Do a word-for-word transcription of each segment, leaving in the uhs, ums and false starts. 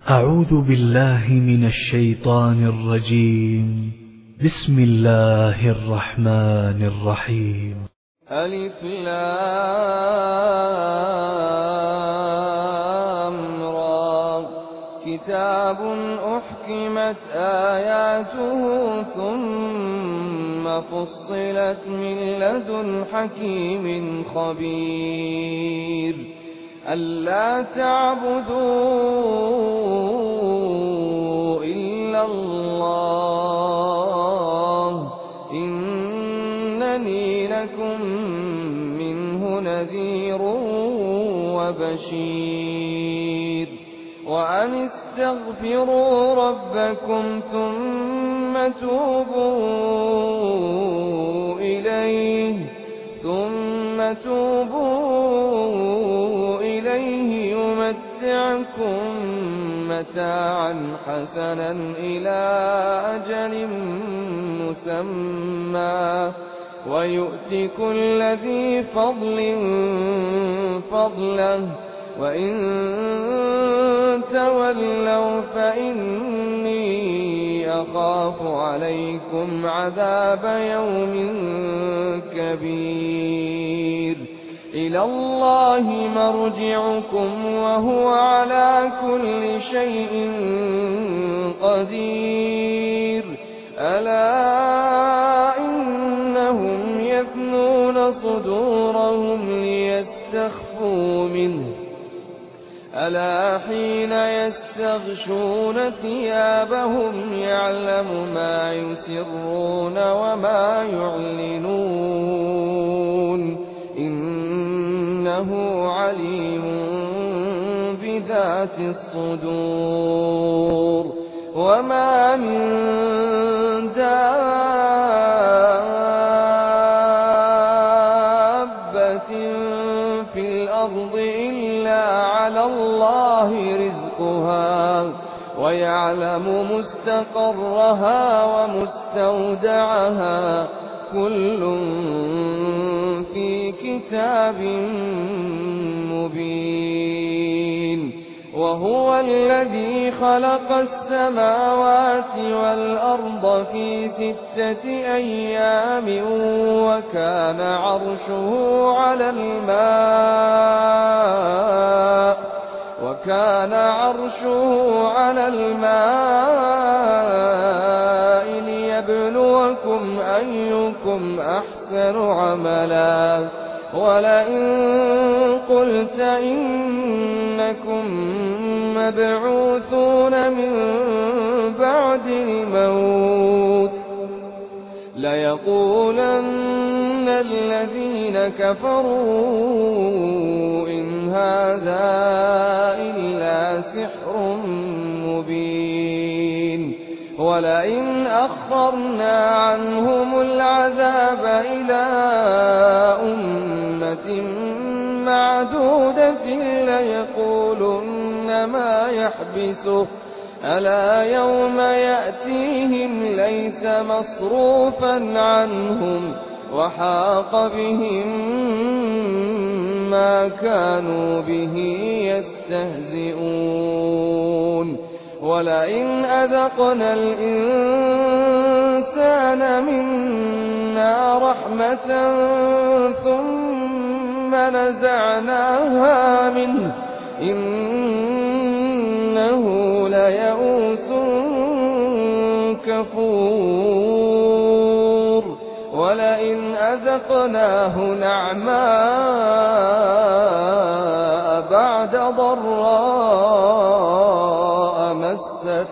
أعوذ بالله من الشيطان الرجيم. بسم الله الرحمن الرحيم. ألف لام را كتاب أحكمت آياته ثم فصلت من لدن حكيم خبير ألا تعبدوا إلا الله إنني لكم منه نذير وبشير وأن استغفروا ربكم ثم توبوا إليه ثم توبوا إليه يمتعكم متاعا حسنا إلى أجل مسمى ويؤت كل ذي فضل فضله وإن تولوا فإني أخاف عليكم عذاب يوم كبير إلى الله مرجعكم وهو على كل شيء قدير ألا إنهم يثنون صدورهم ليستخفوا منه ألا حين يستغشون ثيابهم يعلم ما يسرون وما يعلنون إنه عليم بذات الصدور وما من دابة في الأرض إلا على الله رزقها ويعلم مستقرها ومستودعها كل في كتاب مبين وهو الذي خلق السماوات والأرض في ستة أيام وكان عرشه على الماء وكان عرشه على الماء ليبلوكم أيكم أحسن عملا ولئن قلت إنكم مبعوثون من بعد الموت ليقولن الذين كفروا إن هذا إلا سحر مبين ولئن أخرنا عنهم العذاب إلى أمة معدودة ليقولن ما يحبسه ألا يوم يأتيهم ليس مصروفا عنهم وحاق بهم ما كانوا به يستهزئون ولئن أذقنا الإنسان منا رحمة ثم نزعناها منه إنه ليئوس كفور ولئن أذقناه نعماء بعد ضراء مست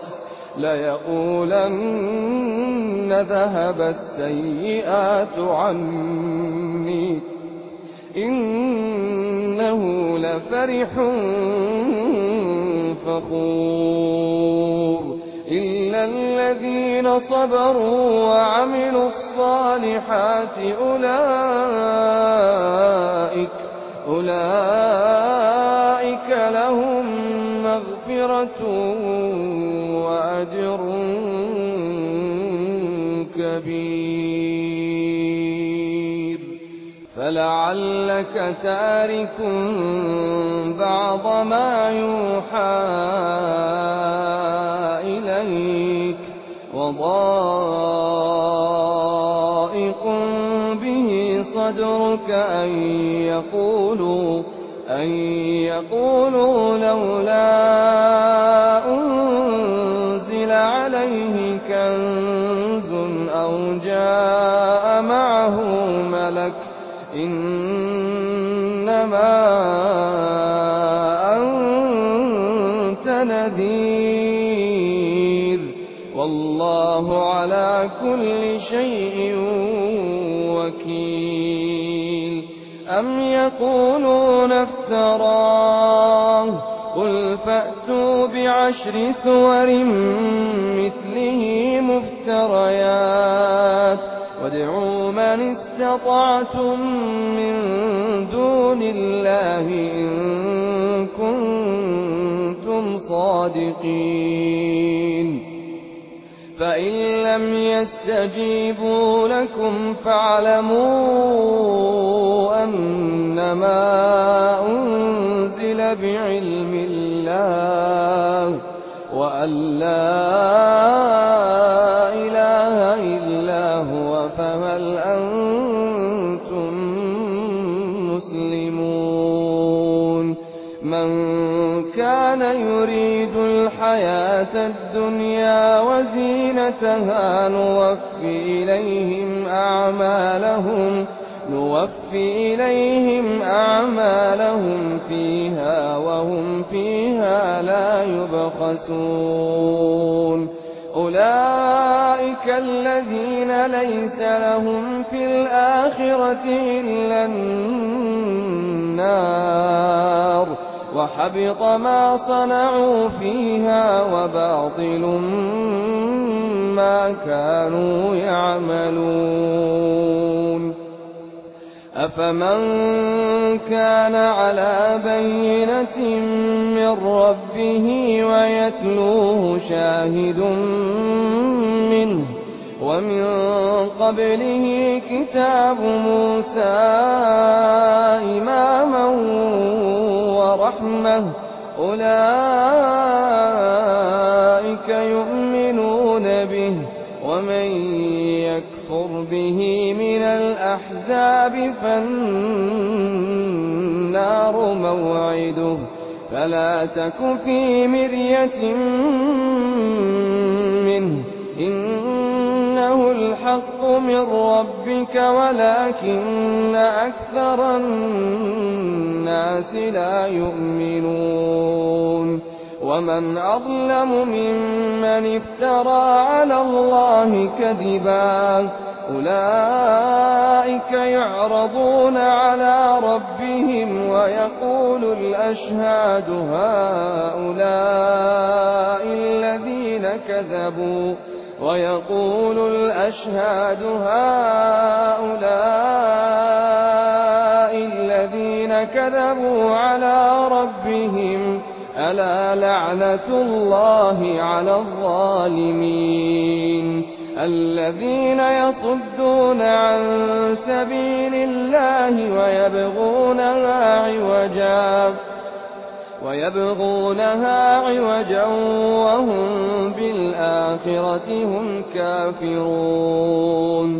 ليقولن ذهب السيئات عني إنه لفرح فخور إلا الذين صبروا وعملوا الصالحات أولئك أولئك لهم مغفرة وأجر كبير فلعلك تارك بعض ما يوحى ضائق به صدرك أن يقولوا أن يقولوا لولا أنزل عليه كنز أو جاء معه ملك إنما أنت نذير والله على كل شيء وكيل. أم يقولون افتراه قل فأتوا بعشر سور مثله مفتريات وادعوا من استطعتم من دون الله إن كنتم صادقين. فإن لم يستجيبوا لكم فاعلموا أنما أنزل بعلم الله وأن لا إله إلا هو فهل أنتم مسلمون. من كان يريد الحياة الدنيا وزينتها نوفي إليهم أعمالهم نوفي إليهم أعمالهم فيها وهم فيها لا يبخسون. أولئك الذين ليس لهم في الآخرة إلا النار وحبط ما صنعوا فيها وباطل ما كانوا يعملون. أفمن كان على بينة من ربه ويتلوه شاهد منه ومن قبله كتاب موسى إماما ورحمة أولئك يؤمنون به ومن يكفر به من الأحزاب فالنار موعده فلا تك في مرية منه إنه الحق من ربك ولكن أكثر الناس لا يؤمنون. ومن أظلم ممن افترى على الله كذبا أولئك يعرضون على ربهم ويقول الأشهاد هؤلاء الذين كذبوا ويقول الأشهاد هؤلاء الذين كذبوا على ربهم ألا لعنة الله على الظالمين. الذين يصدون عن سبيل الله ويبغونها عوجا ويبغونها عوجا وهم بالآخرة هم كافرون.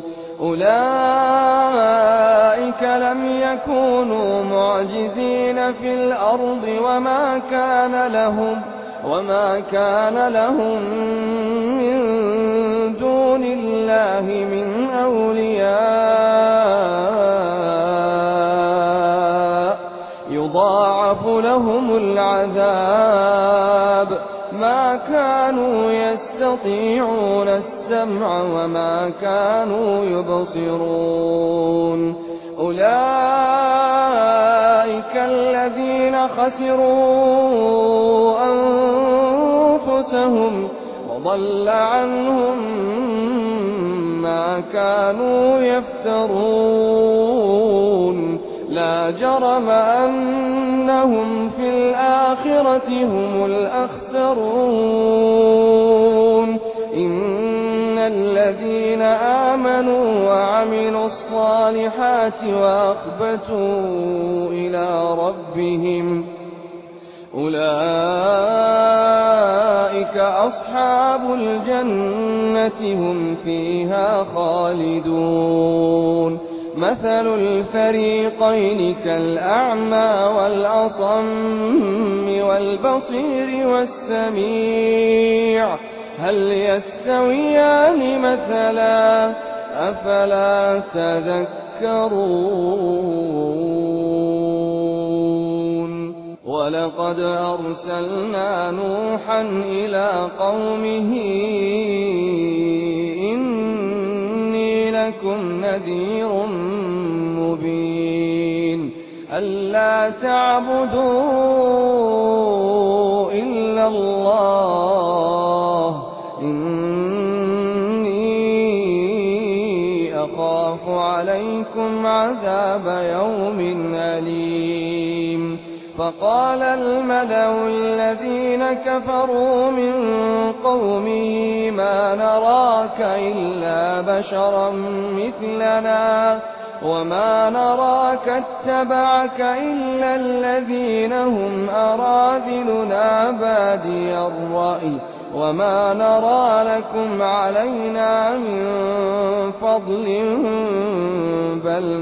أولئك لم يكونوا معجزين في الأرض وما كان لهم وما كان لهم من دون الله من أولياء يضاعف لهم العذاب ما كانوا يستطيعون السمع وما كانوا يبصرون. أولئك الذين خسروا أنفسهم وضل عنهم ما كانوا يفترون. لا جرم أنهم في الآخرة هم الأخسرون. إن الذين آمنوا وعملوا الصالحات وأخبتوا إلى ربهم أولئك أولئك أصحاب الجنة هم فيها خالدون مثل الفريقين كالأعمى والأصم والبصير والسميع هل يستويان مثلا أفلا تذكرون ولقد أرسلنا نوحا إلى قومه إني لكم نذير مبين ألا تعبدوا إلا الله إني أخاف عليكم عذاب يوم أليم فقال الملأ الذين كفروا من قومه ما نراك إلا بشرا مثلنا وما نراك اتبعك إلا الذين هم أراذلنا بادي الرأي وما نرى لكم علينا من فضل بل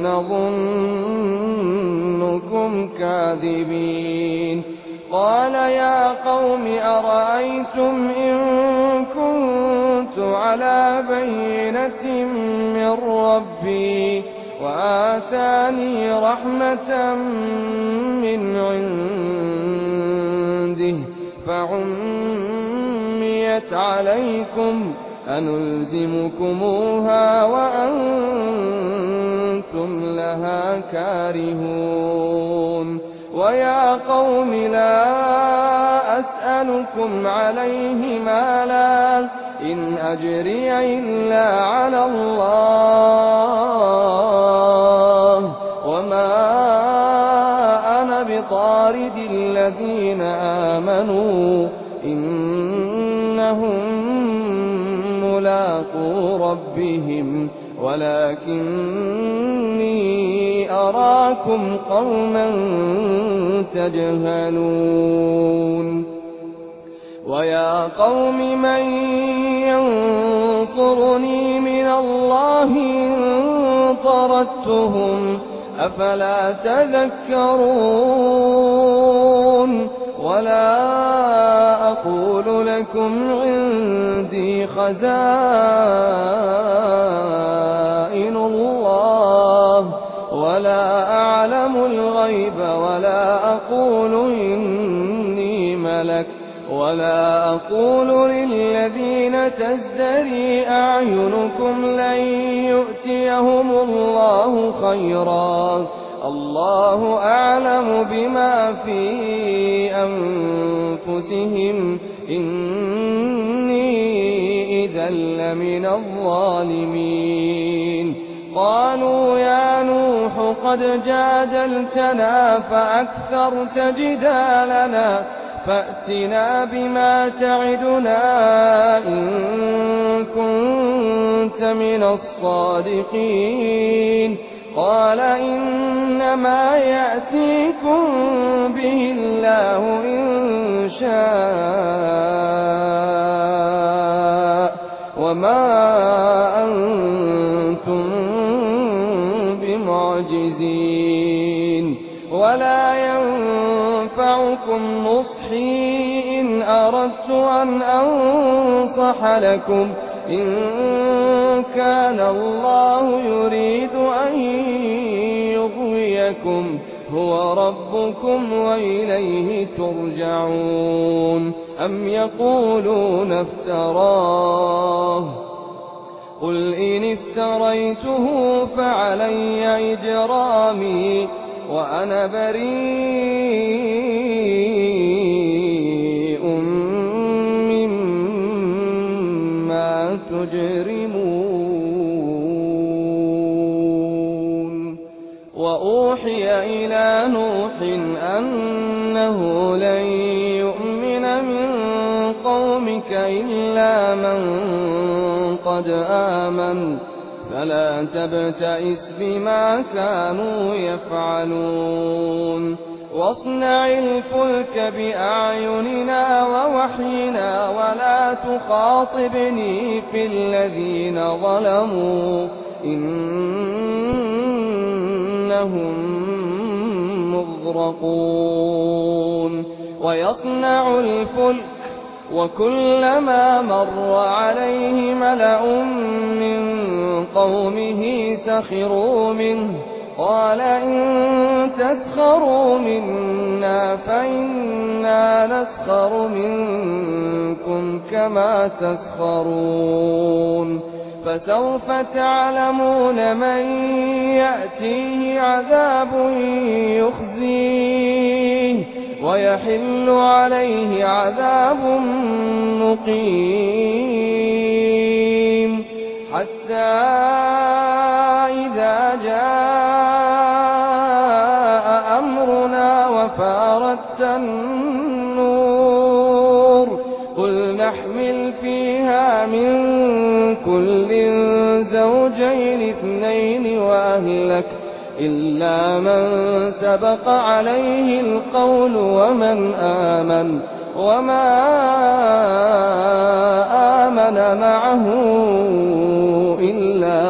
نظنكم كاذبين قال يا قوم أرأيتم إن كنت على بينة من ربي وآتاني رحمة من عنده فعميت عليكم أنلزمكموها وأنتم لها كارهون ويا قوم لا أسألكم عليه مالا إن أجري إلا على الله وما أنا بطارد الذين آمنوا إنهم ملاقو ربهم ولكني أراكم قوما تجهلون ويا قوم من ينصرني من الله إن طردتهم أفلا تذكرون ولا أقول لكم عندي خزائن الله ولا أعلم الغيب ولا أقول إني ملك ولا أقول للذين تزدري أعينكم لن يؤتيهم الله خيرا الله أعلم بما في أنفسهم إني إذا لمن الظالمين قالوا يا نوح قد جادلتنا فأكثرت جدالنا فأتنا بما تعدنا إن كنت من الصادقين قال إنما يأتيكم به الله إن شاء وما أنتم بمعجزين ولا ينفعكم نصحي إن أردت أن أنصح لكم إن كان الله يريد أن يغويكم هو ربكم وإليه ترجعون أم يقولون افتراه قل إن افتريته فعلي إجرامي وأنا بريء مما تجرمون وأوحي إلى نوح أنه لن يؤمن من قومك إلا من قد آمن فلا تبتئس بما كانوا يفعلون واصنع الفلك بأعيننا ووحينا ولا تخاطبني في الذين ظلموا إنهم مغرقون ويصنع الفلك وكلما مر عليه ملأ من قومه سخروا منه قال إن تسخروا منا فإنا نسخر منكم كما تسخرون فسوف تعلمون من يأتيه عذاب يخزيه ويحل عليه عذاب مقيم حتى إذا جاء أمرنا وفارت النور قل نحمل فيها من كل زوجين اثنين وأهلك إلا من سبق عليه القول ومن آمن وما آمن معه إلا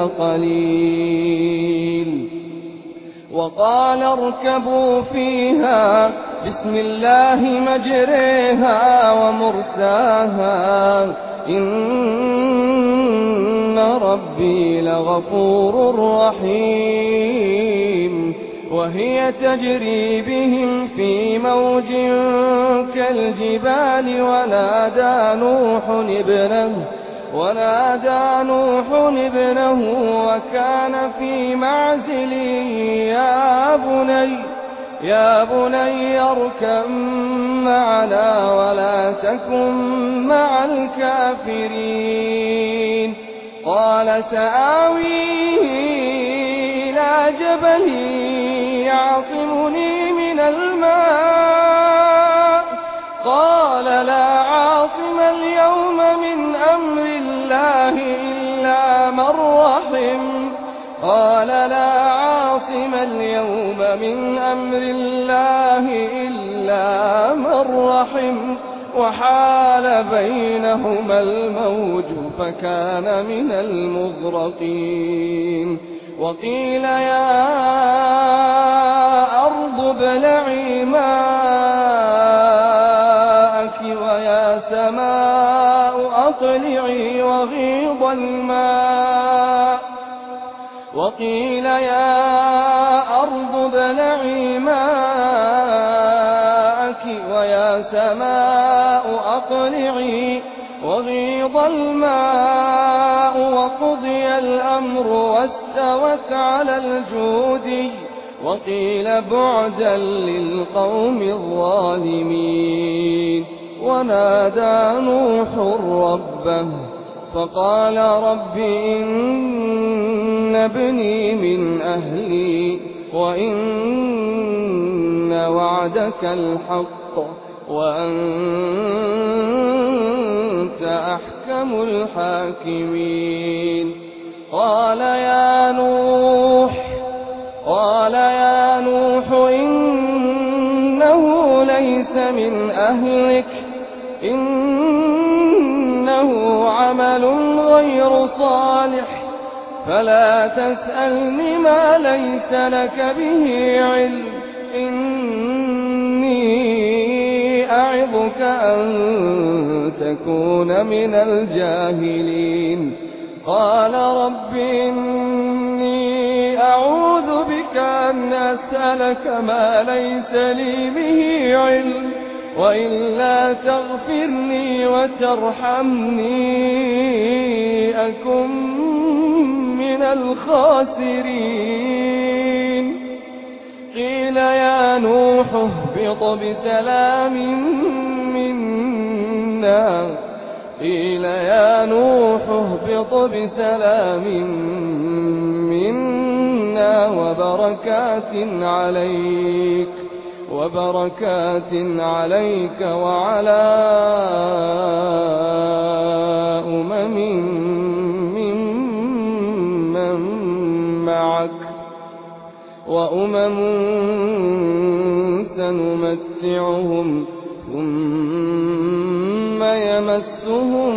قليل وقال اركبوا فيها بسم الله مجريها ومرساها إن ربي لغفور رحيم وهي تجري بهم في موج كالجبال ونادى نوح ابنه ونادى نوح ابنه وكان في معزل يا بني يا بني اركب معنا ولا تكن مع الكافرين قال سآوي إلى جبل يعصمني من الماء قال لا عاصم اليوم من أمر الله إلا من رحم قال لا عاصم اليوم من أمر الله إلا من رحم وحال بينهما الموج فكان من المغرقين وقيل يا أرض ابلعي ماءك ويا سماء أقلعي وغيض الماء وقيل يا أرض ابلعي ماءك ويا سماء أقلعي وغيض الماء وقضي الأمر واستوت على الجودي وقيل بعدا للقوم الظالمين ونادى نوح ربه فقال رب إن ابني من أهلي وإن وعدك الحق وأنت أحكم الحاكمين قال يا نوح قال يا نوح إنه ليس من أهلك إنه عمل غير صالح فلا تسألني ما ليس لك به علم إني أعظك أن تكون من الجاهلين قال رب إني أعوذ بك أن أسألك ما ليس لي به علم وإلا تغفرني وترحمني أكن من الخاسرين قيل يا نوح اهبط بسلام منا قيل يا نوح اهبط بسلام منا وبركات عليك وبركات عليك وعلى أمم ممن معك وأمم سنمتعهم ثم يمسهم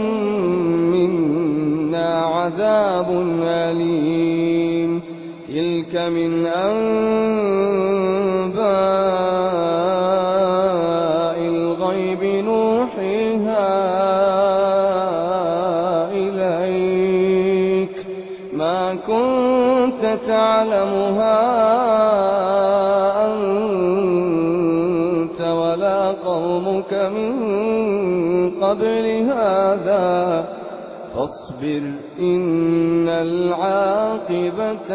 منا عذاب أليم تلك من أنباء الغيب نوحيها إليك ما كنت تعلمها أنت ولا قومك من قبل هذا فاصبر إن العاقبة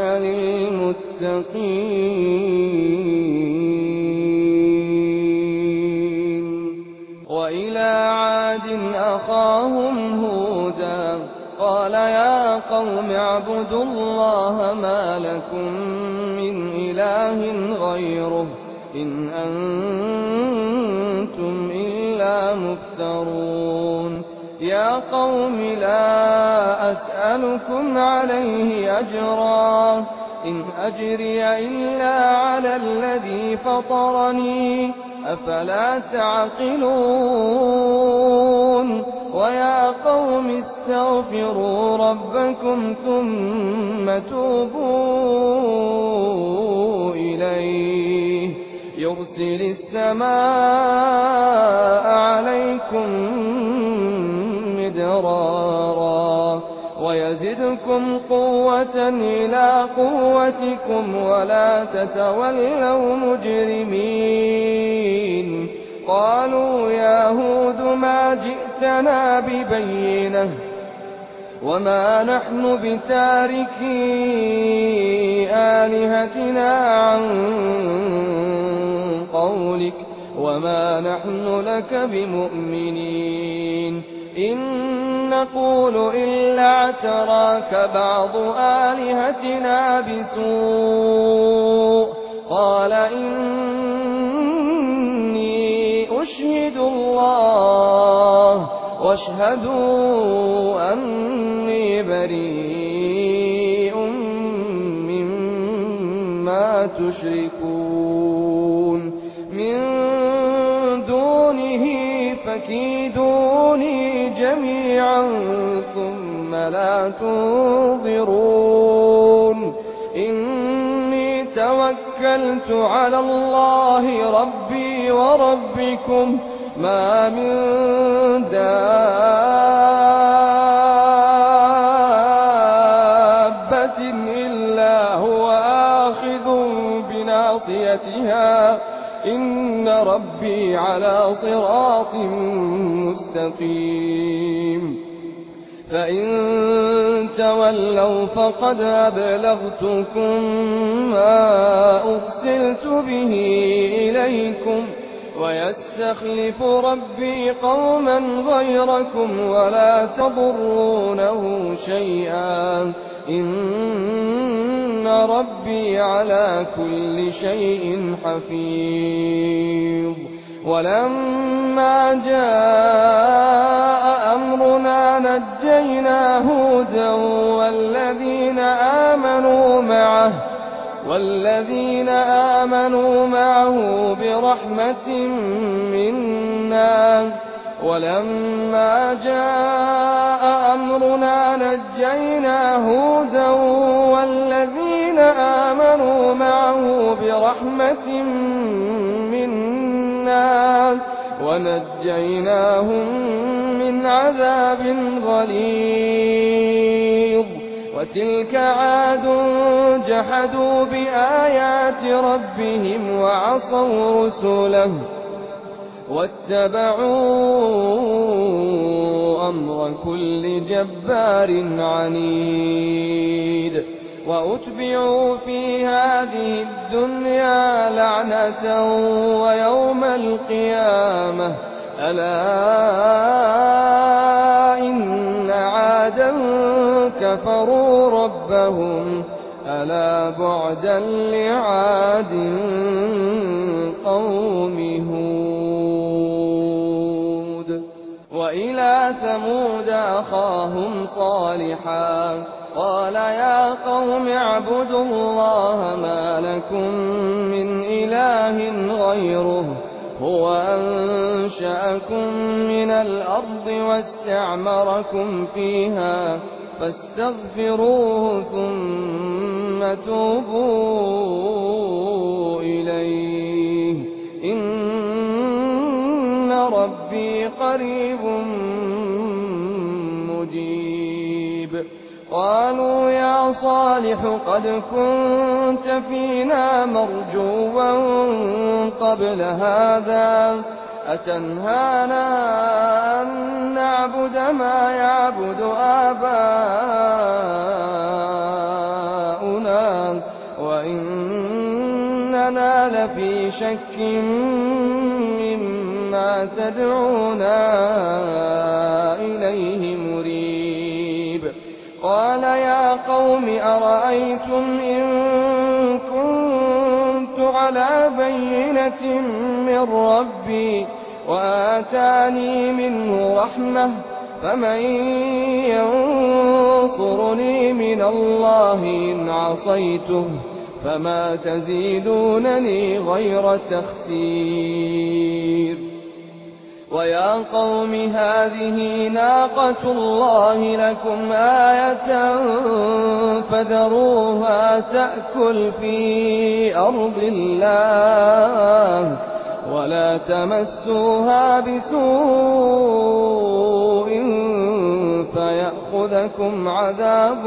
للمتقين وإلى عاد أخاهم هودا قال يا قوم اعبدوا الله ما لكم من إله غيره إن أنتم إلا مفترون يا قوم لا أسألكم عليه أجرا إن أجري إلا على الذي فطرني أفلا تعقلون ويا قوم استغفروا ربكم ثم توبوا إليه يرسل السماء عليكم مدرارا ويزدكم قوة إلى قوتكم ولا تتولوا مجرمين قالوا يا هود ما جئتنا ببينة وما نحن بتاركي آلهتنا عن قولك وما نحن لك بمؤمنين إن نقول إلا اعتراك بعض آلهتنا بسوء قال إني أشهد الله واشهدوا أني بريء مما تشركون من دونه فكيدوني جميعا ثم لا تنظرون إني توكلت على الله ربي وربكم ما من دابة إلا هو آخذ بناصيتها إن ربي على صراط مستقيم فإن تولوا فقد أبلغتكم ما أرسلت به إليكم ويستخلف ربي قوما غيركم ولا تضرونه شيئا إن ربي على كل شيء حفيظ ولما جاء أمرنا نجينا هودا والذين آمنوا معه والذين آمنوا معه برحمة منا ولما جاء أمرنا نجينا هودا والذين آمنوا معه برحمة منا ونجيناهم من عذاب غليظ وتلك عاد جحدوا بآيات ربهم وعصوا رسله واتبعوا أمر كل جبار عنيد وأتبعوا في هذه الدنيا لعنة ويوم القيامة ألا إن عادا كفروا ربهم ألا بعدا لعاد قوم هود وإلى ثمود أخاهم صالحا قال يا قوم اعبدوا الله ما لكم من إله إله غيره هو أنشأكم من الأرض واستعمركم فيها فاستغفروه ثم توبوا إليه إن ربي قريب مجيب. قالوا يا صالح قد كنت فينا مرجوا قبل هذا أتنهانا أن نعبد ما يعبد آباؤنا وإننا لفي شك مما تدعونا إليه مريب. قال يا قوم أرأيتم إن كنت على بينة من ربي وآتاني منه رحمة فمن ينصرني من الله إن عصيته فما تزيدونني غير تخسير. ويا قوم هذه ناقة الله لكم آية فذروها تأكل في أرض الله ولا تمسوها بسوء فيأخذكم عذاب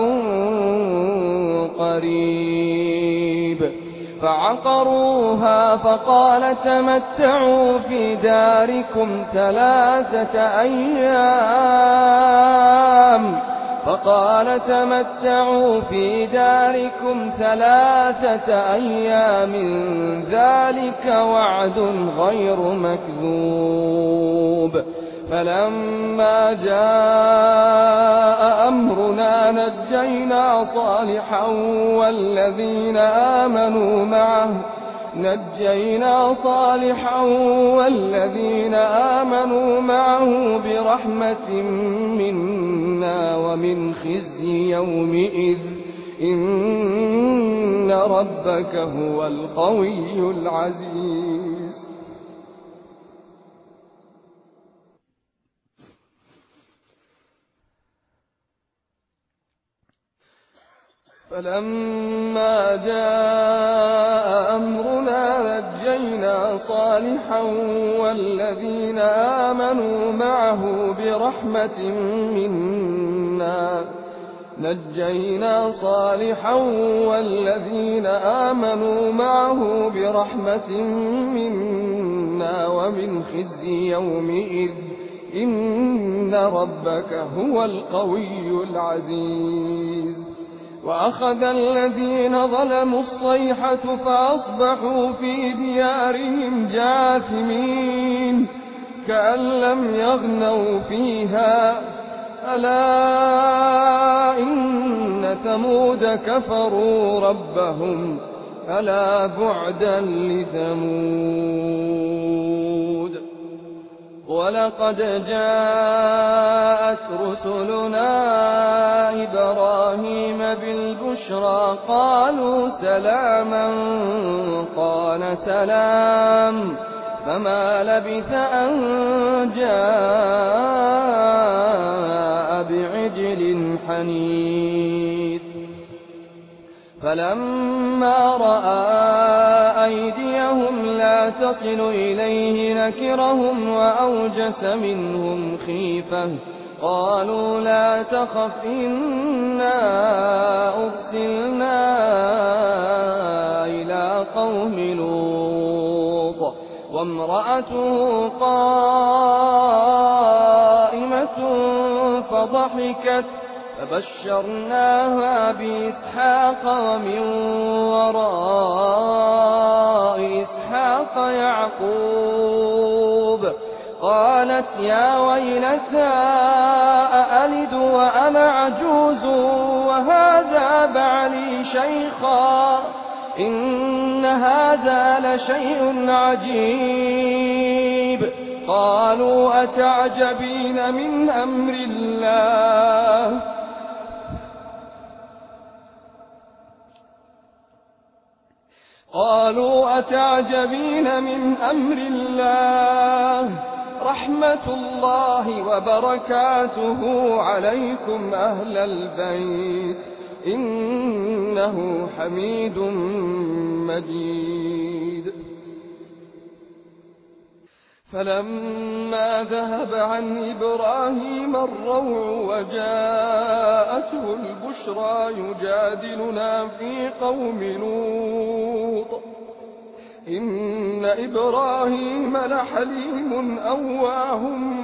قريب. فعقروها فقال تمتعوا في داركم ثلاثة أيام فقال تمتعوا في داركم ثلاثة أيام ذلك وعد غير مكذوب. فلما جاء أمرنا نجينا صالحا والذين آمنوا معه نجينا صالحا والذين آمنوا معه برحمة منا ومن خزي يومئذ إن ربك هو القوي العزيز. فلما جاء أمرنا نجينا صالحا والذين آمنوا معه برحمة منا نجينا صالحا والذين آمنوا معه برحمة منا ومن خزي يومئذ إن ربك هو القوي العزيز. وأخذ الذين ظلموا الصيحة فأصبحوا في ديارهم جاثمين كأن لم يغنوا فيها ألا إن ثمود كفروا ربهم ألا بعدا لثمود. ولقد جاءت رسلنا إبراهيم بالبشرى قالوا سلاما قال سلام فما لبث أن جاء بعجل حنيذ. فلما رأى أيديهم لا تصل إليه نكرهم وأوجس منهم خيفة قالوا لا تخف إنا أرسلنا إلى قوم لوط وامرأته قائمة فضحكت فبشرناها بإسحاق ومن وراء إسحاق يعقوب. قالت يا ويلتى أألد وأنا عجوز وهذا بعلي شيخا إن هذا لشيء عجيب. قالوا أتعجبين من أمر الله قالوا أتعجبين من أمر الله رحمة الله وبركاته عليكم أهل البيت إنه حميد مجيد. فلما ذهب عن إبراهيم الروع وجاءته البشرى يجادلنا في قوم لوط إن إبراهيم لحليم أواه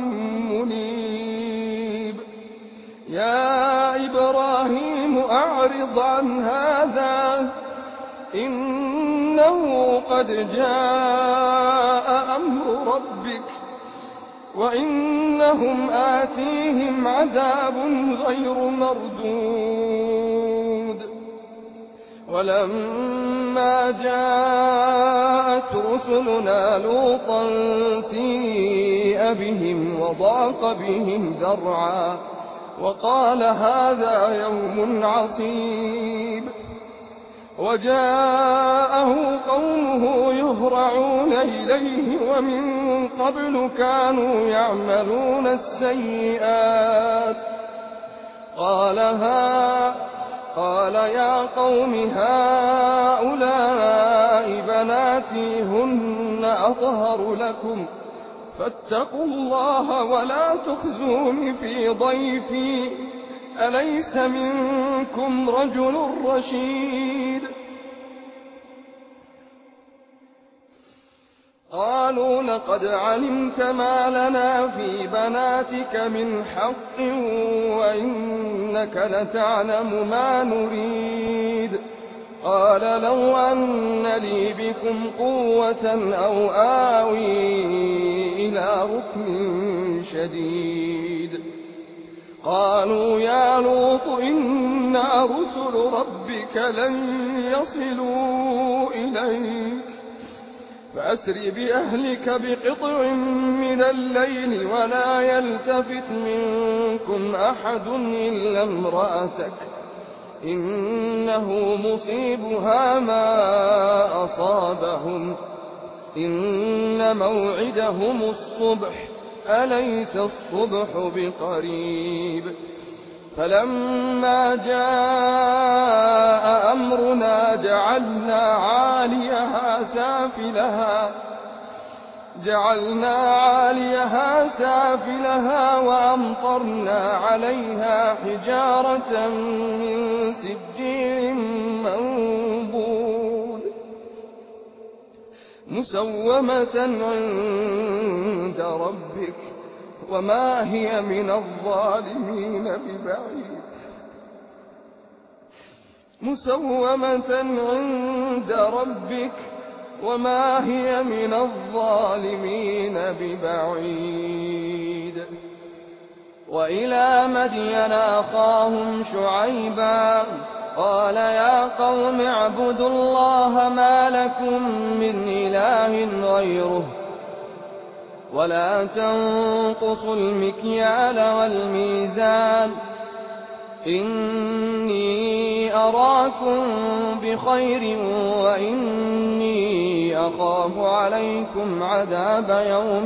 منيب. يا إبراهيم أعرض عن هذا إنه قد جاء أمر ربك وإنهم آتيهم عذاب غير مردود. ولما جاءت رسلنا لوطا سيء بهم وضاق بهم ذرعا وقال هذا يوم عصيب. وجاءه قومه يهرعون إليه ومن قبل كانوا يعملون السيئات. قال, ها قال يا قوم هؤلاء بناتي هن أطهر لكم فاتقوا الله ولا تخزوني في ضيفي أليس منكم رجل رشيد. قالوا لقد علمت ما لنا في بناتك من حق وإنك لتعلم ما نريد. قال لو أن لي بكم قوة أو آوي إلى ركن شديد. قالوا يا لوط إنا رسل ربك لن يصلوا إليك فأسر بأهلك بقطع من الليل ولا يلتفت منكم أحد إلا امرأتك إنه مصيبها ما أصابهم إن موعدهم الصبح أليس الصبح بقريب. فلما جاء أمرنا جعلنا عاليها سافلها جعلنا عاليها سافلها وأمطرنا عليها حجارة من سجيل منضود مسومة عند ربك وما هي من الظالمين ببعيد مسومة عند ربك وما هي من الظالمين ببعيد. وإلى مدين أخاهم شعيبا قال يا قوم اعبدوا الله ما لكم من إله غيره ولا تنقصوا المكيال والميزان إني أراكم بخير وإني أخاف عليكم عذاب يوم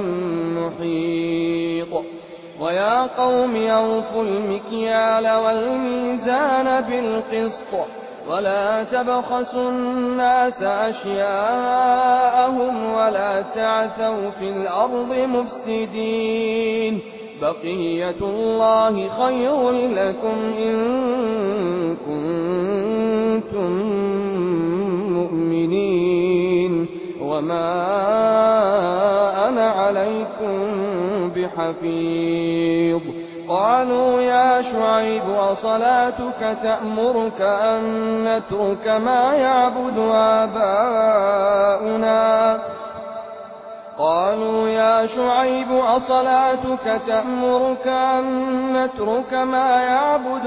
محيط. ويا قوم أوفوا المكيال والميزان بالقسط ولا تبخسوا الناس أشياءهم ولا تعثوا في الأرض مفسدين بقية الله خير لكم إن كنتم مؤمنين وما أنا عليكم بحفيظ. قالوا يا شعيب أصلاتك تأمرك أن نترك ما يعبد آباؤنا قالوا يا شعيب أصلاتك تأمرك أن نترك ما يعبد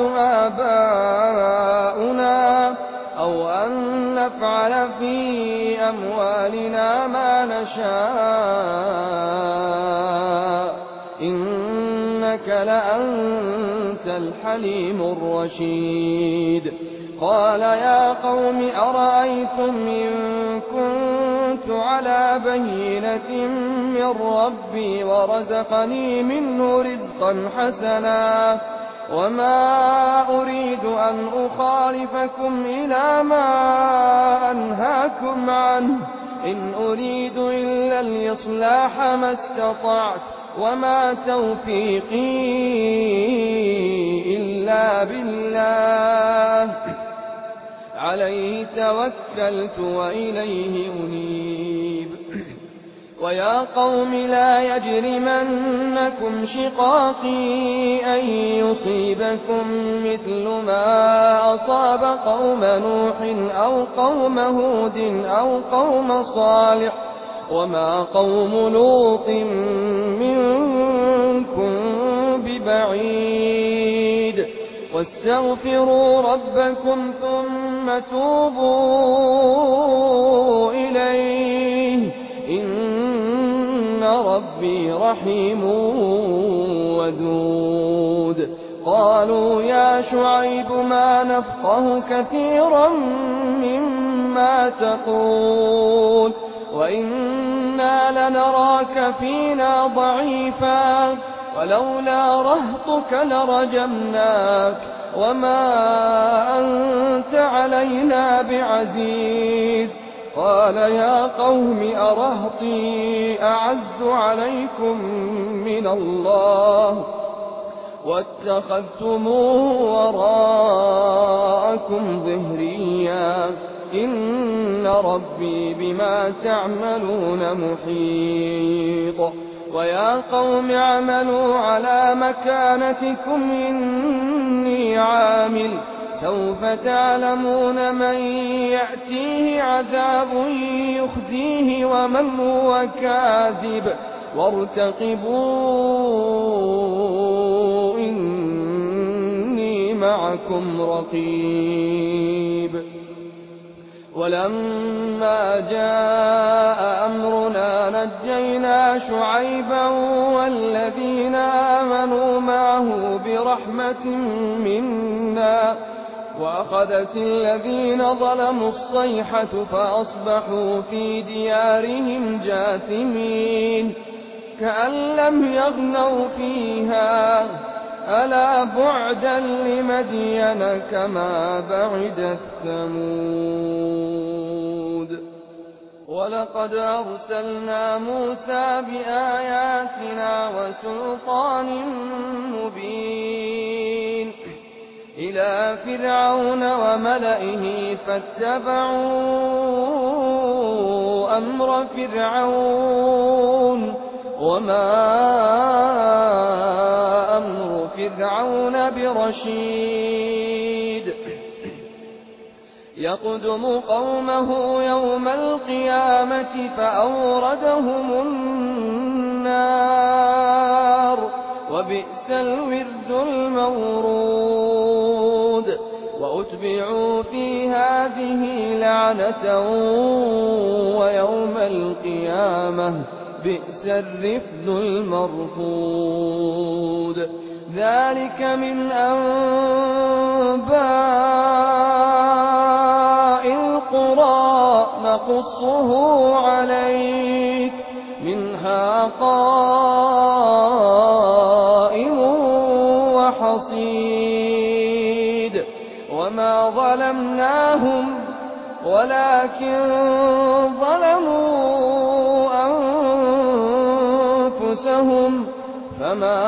آباؤنا أو أن نفعل في أموالنا ما نشاء إنك إنك لأنت الحليم الرشيد قال يا قوم أرأيتم إن كنت على بينة من ربي ورزقني منه رزقا حسنا وما أريد أن أخالفكم إلى ما أنهاكم عنه إن أريد إلا الإصلاح ما استطعت وما توفيقي إلا بالله عليه توكلت وإليه أنيب ويا قوم لا يجرمنكم شقاقي أن يصيبكم مثل ما أصاب قوم نوح أو قوم هود أو قوم صالح وما قوم لوط منكم ببعيد واستغفروا ربكم ثم توبوا إليه إن ربي رحيم ودود قالوا يا شعيب ما نفقه كثيرا مما تقول وإنا لنراك فينا ضعيفا ولولا رهطك لرجمناك وما أنت علينا بعزيز قال يا قوم أرهطي أعز عليكم من الله واتخذتموه وراءكم ظهريا إن ربي بما تعملون محيط ويا قوم اعملوا على مكانتكم إني عامل سوف تعلمون من يأتيه عذاب يخزيه ومن هو كاذب وارتقبوا إني معكم رقيب ولما جاء أمرنا نجينا شعيبا والذين آمنوا معه برحمة منا وأخذت الذين ظلموا الصيحة فأصبحوا في ديارهم جاثمين كأن لم يغنوا فيها ألا بعدا لمدين كما بعدت ثمود ولقد أرسلنا موسى بآياتنا وسلطان مبين إلى فرعون وملئه فاتبعوا أمر فرعون وما أمر فرعون برشيد يقدم قومه يوم القيامة فأوردهم النار وبئس الورد المورود وأتبعوا في هذه لعنة ويوم القيامة بئس الرفد المرفود ذلك من أنباء القرى نقصه عليك منها قائم وحصيد وما ظلمناهم ولكن ظلموا أنفسهم فما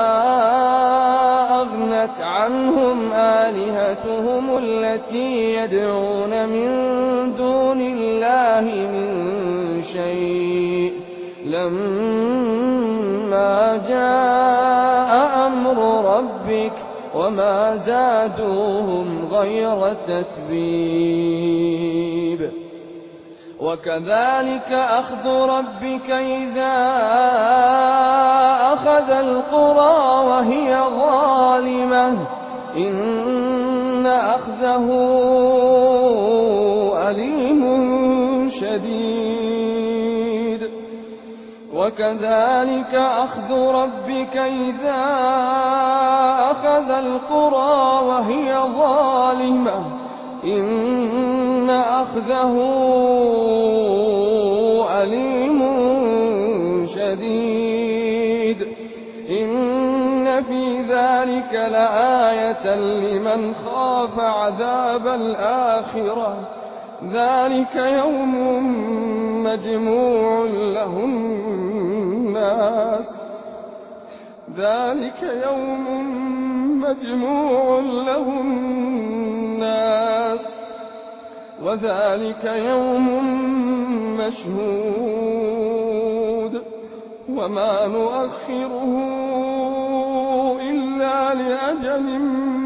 أغنت عنهم آلهتهم التي يدعون من دون الله من شيء لما جاء أمر ربك وما زادوهم غير تتبيب وكذلك أخذ ربك إذا أخذ القرى وهي ظالمة إن أخذه أليم شديد وكذلك أخذ ربك إذا أخذ القرى وهي ظالمة إن أخذه أليم شديد إن في ذلك لآية لمن خاف عذاب الآخرة ذلك يوم مجموع له الناس ذلك يوم مجموع له الناس وذلك يوم مشهود وما نؤخره إلا لأجل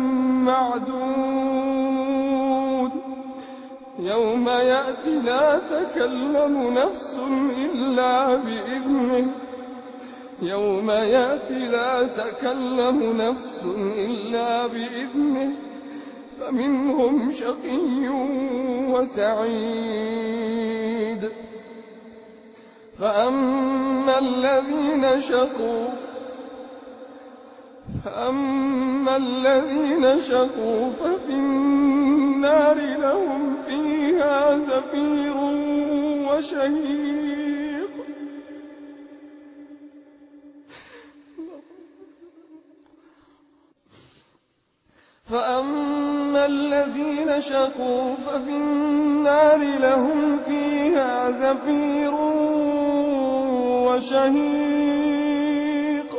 معدود يوم يأتي لا تكلم نفس إلا بإذنه يوم يأتي لا تكلم نفس إلا بإذنه فمنهم شقي وسعيد فأما الذين شقوا فأما الذين شقوا ففي النار لهم فيها زفير وشهيق فأما الذين شقوا ففي النار لهم فيها زفير وشهيق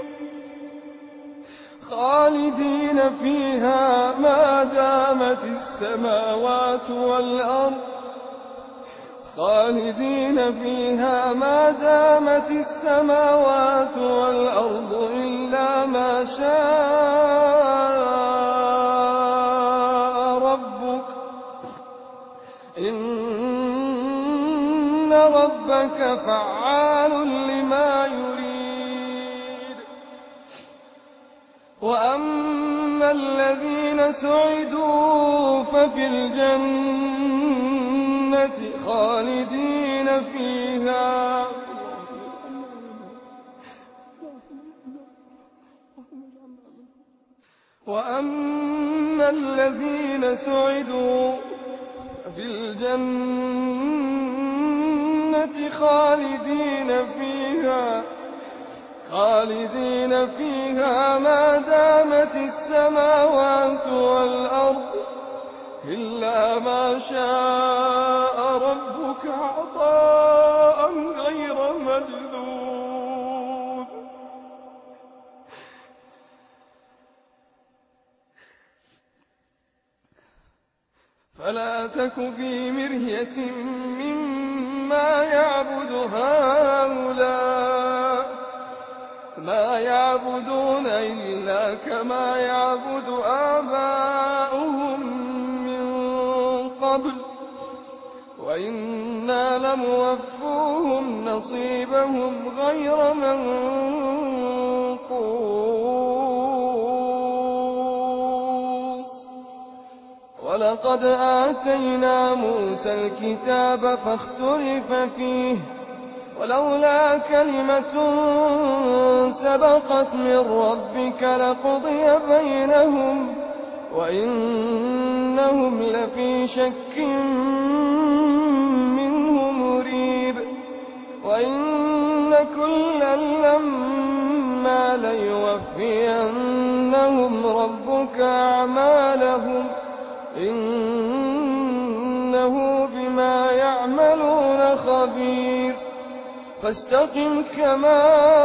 خالدين فيها ما دامت السماوات والأرض خالدين فيها ما دامت السماوات والأرض إلا ما شاء ربك إن ربك فعال لما يريد وأما الذين سعدوا ففي الجنة خالدين فيها وأما الذين سعدوا ففي الجنة خالدين فيها خالدين فيها ما دامت السماوات والأرض إلا ما شاء ربك عطاء غير مجذوذ فلا تك في مرية مما يعبد هؤلاء ما يعبدون إلا كما يعبد آباؤهم من قبل وإنا لموفوهم نصيبهم غير منقوص ولقد آتينا موسى الكتاب فاختلف فيه ولولا كلمة سبقت من ربك لقضي بينهم وإنهم لفي شك منه مريب وإن كلا لما ليوفينهم ربك أعمالهم إنه بما يعملون خبير فاستقم كما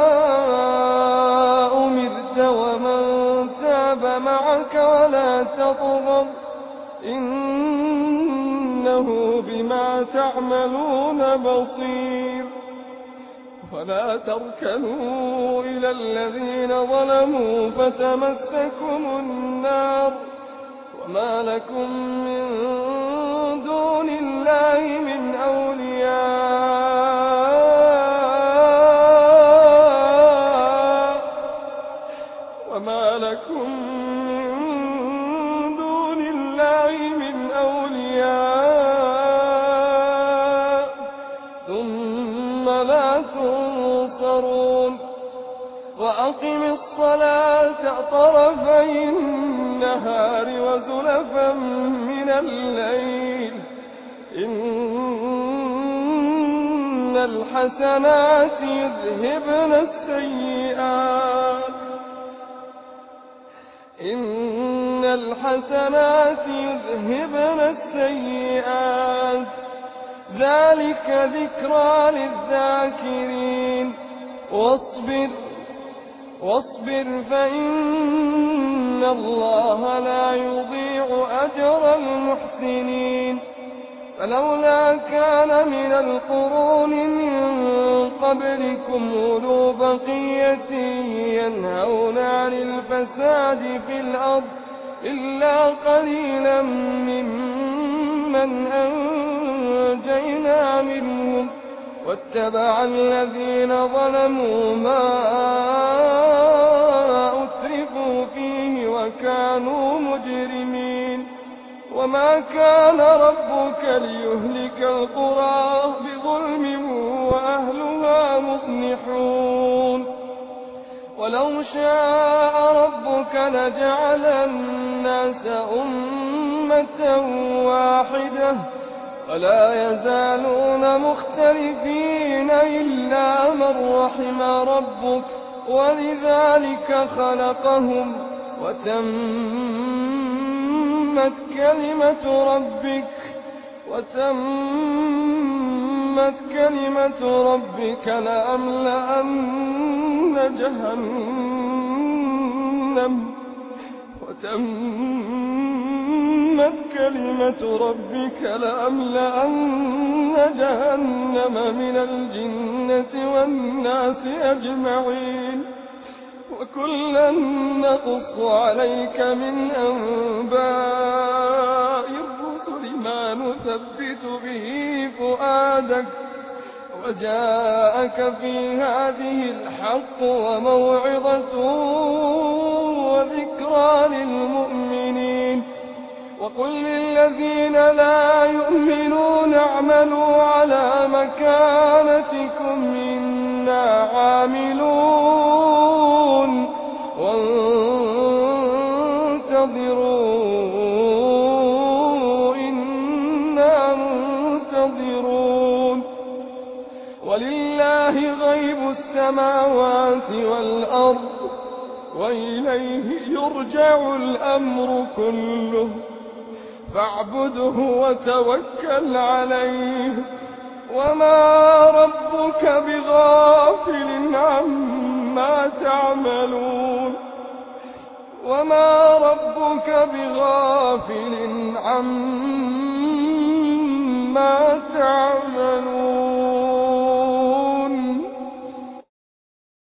أمرت ومن تاب معك ولا تطغوا إنه بما تعملون بصير ولا تركنوا إلى الذين ظلموا فتمسكم النار وما لكم من دون الله من أولياء وما لكم من دون الله من أولياء ثم لا تنصرون وأقم الصلاة طرفي النهار وزلفا من الليل إن الحسنات يذهبن السيئات إن الحسنات يذهبن السيئات ذلك ذكرى للذاكرين واصبر واصبر فإن الله لا يضيع أجر المحسنين فلولا كان من القرون من قبلكم أولو بقية ينهون عن الفساد في الأرض إلا قليلا ممن أنجينا منهم واتبع الذين ظلموا ما أترفوا فيه وكانوا مجرمين وما كان ربك ليهلك القرى بظلم وأهلها مصلحون ولو شاء ربك لجعل الناس أمة واحدة ولا يزالون مختلفين إلا من رحم ربك ولذلك خلقهم وتمت كلمة ربك وتمت كلمة ربك لأملأن جهنم وتمت كلمة ربك لأملأن جهنم من الجنة والناس أجمعين وكلا نقص عليك من أنباء الرسل ما نثبت به فؤادك وجاءك في هذه الحق وموعظة وذكرى للمؤمنين وقل للذين لا يؤمنون اعملوا على مكانتكم إنا عاملون وانتظروا إنا منتظرون ولله غيب السماوات والأرض وإليه يرجع الأمر كله فاعبده وتوكل عليه وما ربك بغافل عما تعملون وما ربك بغافل عما تعملون